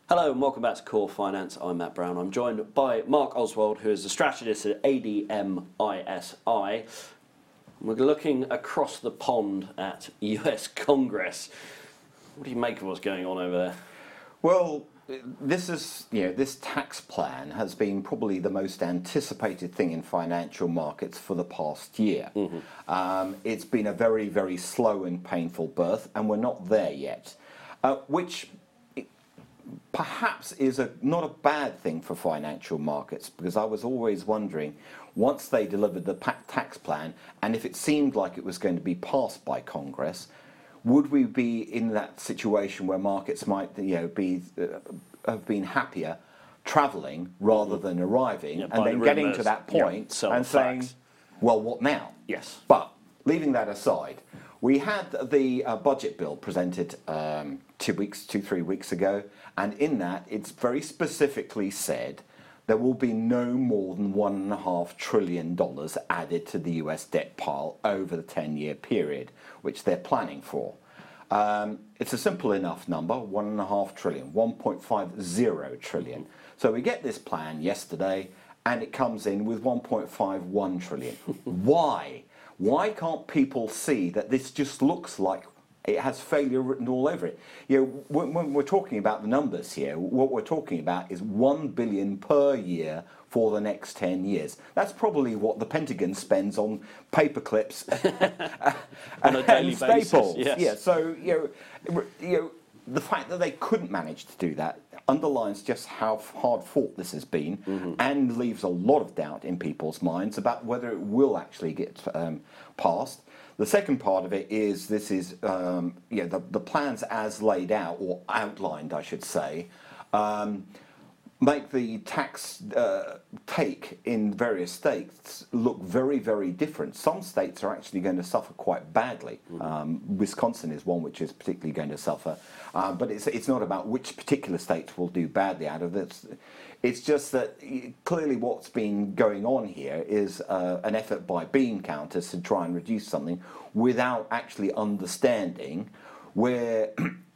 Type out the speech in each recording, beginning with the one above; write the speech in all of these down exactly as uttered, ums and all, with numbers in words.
Hello and welcome back to Core Finance. I'm Matt Brown. I'm joined by Mark Oswald, who is a strategist at A D M I S I. We're looking across the pond at U S Congress. What do you make of what's going on over there? Well, this is, you know, this tax plan has been probably the most anticipated thing in financial markets for the past year. Mm-hmm. Um, it's been a very, very slow and painful birth, and we're not there yet, uh, which perhaps is a not a bad thing for financial markets, because I was always wondering, once they delivered the tax plan, and if it seemed like it was going to be passed by Congress, would we be in that situation where markets might, you know, be uh, have been happier travelling rather than arriving, yeah, and then getting to that point yeah, and saying, well, what now? Yes. But leaving that aside, we had the uh, budget bill presented um, two weeks, two, three weeks ago, and in that it's very specifically said there will be no more than one and a half trillion dollars added to the U S debt pile over the ten-year period, which they're planning for. Um, it's a simple enough number, one and a half trillion, one point five zero trillion. So we get this plan yesterday, and it comes in with one point five one trillion. Why? Why can't people see that this just looks like it has failure written all over it? You know, when, when we're talking about the numbers here, what we're talking about is one billion per year for the next ten years. That's probably what the Pentagon spends on paper clips on a daily and staples. basis. Yes. Yeah. So you know, you know, the fact that they couldn't manage to do that underlines just how hard fought this has been, mm-hmm. and leaves a lot of doubt in people's minds about whether it will actually get um, passed. The second part of it is this is um, yeah, the, the plans as laid out, or outlined, I should say, um, make the tax uh, take in various states look very, very different. Some states are actually going to suffer quite badly. Mm-hmm. Um, Wisconsin is one which is particularly going to suffer. Uh, but it's it's not about which particular states will do badly out of this. It's just that clearly what's been going on here is uh, an effort by bean counters to try and reduce something without actually understanding where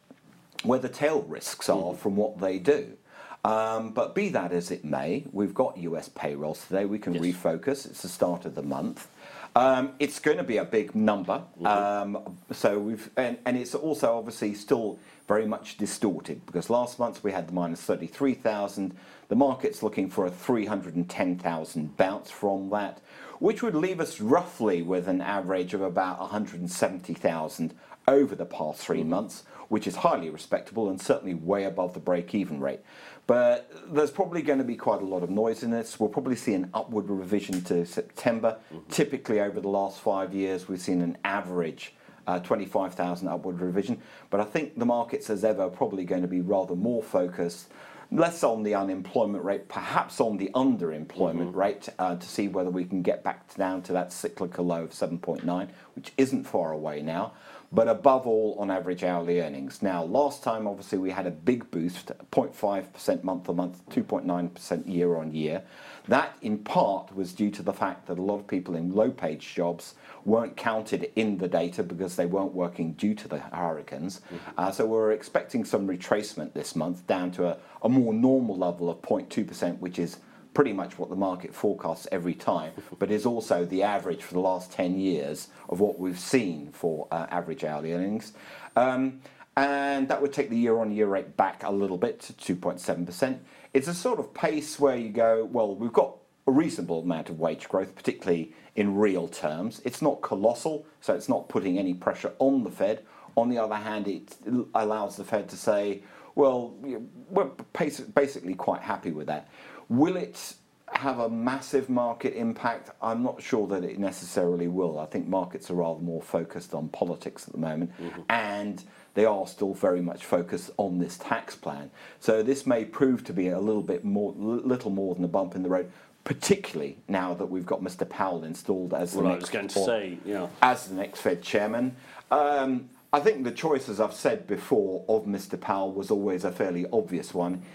where the tail risks are, mm-hmm. from what they do. Um, but be that as it may, we've got U S payrolls today. We can yes. refocus. It's the start of the month. Um, it's going to be a big number. Mm-hmm. Um, so we've and, and it's also obviously still very much distorted, because last month we had the minus thirty-three thousand. The market's looking for a three hundred ten thousand bounce from that, which would leave us roughly with an average of about one hundred seventy thousand over the past three mm-hmm. months, which is highly respectable and certainly way above the break-even rate. But there's probably going to be quite a lot of noise in this. We'll probably see an upward revision to September. Mm-hmm. Typically, over the last five years, we've seen an average uh, twenty-five thousand upward revision. But I think the markets, as ever, are probably going to be rather more focused, less on the unemployment rate, perhaps on the underemployment mm-hmm. rate, uh, to see whether we can get back down to that cyclical low of seven point nine, which isn't far away now. But above all, on average hourly earnings. Now, last time, obviously, we had a big boost, zero point five percent month-on-month, two point nine percent year-on-year. That, in part, was due to the fact that a lot of people in low-paid jobs weren't counted in the data because they weren't working due to the hurricanes. Mm-hmm. Uh, so we're expecting some retracement this month down to a, a more normal level of zero point two percent, which is pretty much what the market forecasts every time, but is also the average for the last ten years of what we've seen for uh, average hourly earnings. Um, and that would take the year-on-year rate back a little bit to two point seven percent. It's a sort of pace where you go, well, we've got a reasonable amount of wage growth, particularly in real terms. It's not colossal, so it's not putting any pressure on the Fed. On the other hand, it allows the Fed to say, well, we're basically quite happy with that. Will it have a massive market impact? I'm not sure that it necessarily will. I think markets are rather more focused on politics at the moment, mm-hmm. and they are still very much focused on this tax plan. So this may prove to be a little bit more, little more than a bump in the road, particularly now that we've got Mister Powell installed as the well, next I was going to say, yeah. as the next Fed chairman. Um, I think the choice, as I've said before, of Mister Powell was always a fairly obvious one.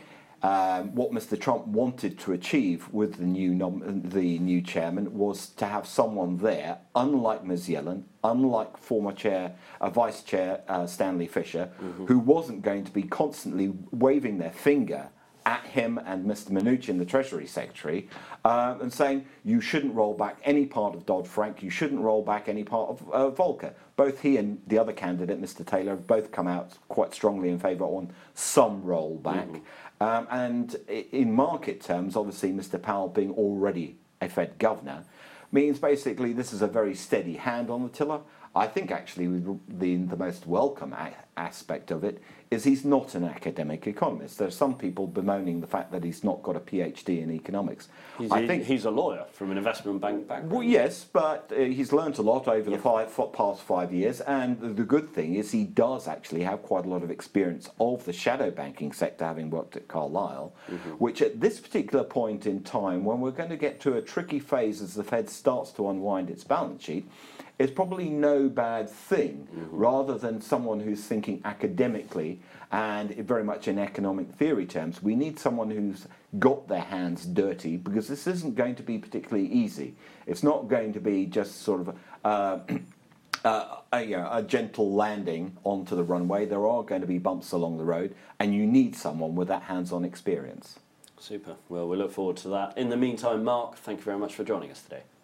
Um, what Mister Trump wanted to achieve with the new nom- the new chairman was to have someone there, unlike Miz Yellen, unlike former chair, uh, vice chair uh, Stanley Fischer, mm-hmm. who wasn't going to be constantly waving their finger at him and Mister Mnuchin, the Treasury Secretary, uh, and saying you shouldn't roll back any part of Dodd-Frank, you shouldn't roll back any part of uh, Volcker. Both he and the other candidate, Mister Taylor, have both come out quite strongly in favour on some rollback. Mm-hmm. Um, and in market terms, obviously, Mister Powell being already a Fed governor means basically this is a very steady hand on the tiller. I think actually the, the most welcome a- aspect of it is he's not an academic economist. There are some people bemoaning the fact that he's not got a PhD in economics. He's, I he, think he's a lawyer from an investment bank background. Well, yes, but uh, he's learnt a lot over yeah. the five, f- past five years, and the, the good thing is he does actually have quite a lot of experience of the shadow banking sector, having worked at Carlyle, mm-hmm. which at this particular point in time, when we're going to get to a tricky phase as the Fed starts to unwind its balance sheet, is probably no bad thing, mm-hmm. rather than someone who's thinking academically and very much in economic theory terms. We need someone who's got their hands dirty, because this isn't going to be particularly easy. It's not going to be just sort of uh, uh, a, you know, a gentle landing onto the runway. There are going to be bumps along the road, and you need someone with that hands-on experience. Super. Well, we look forward to that. In the meantime, Mark, thank you very much for joining us today.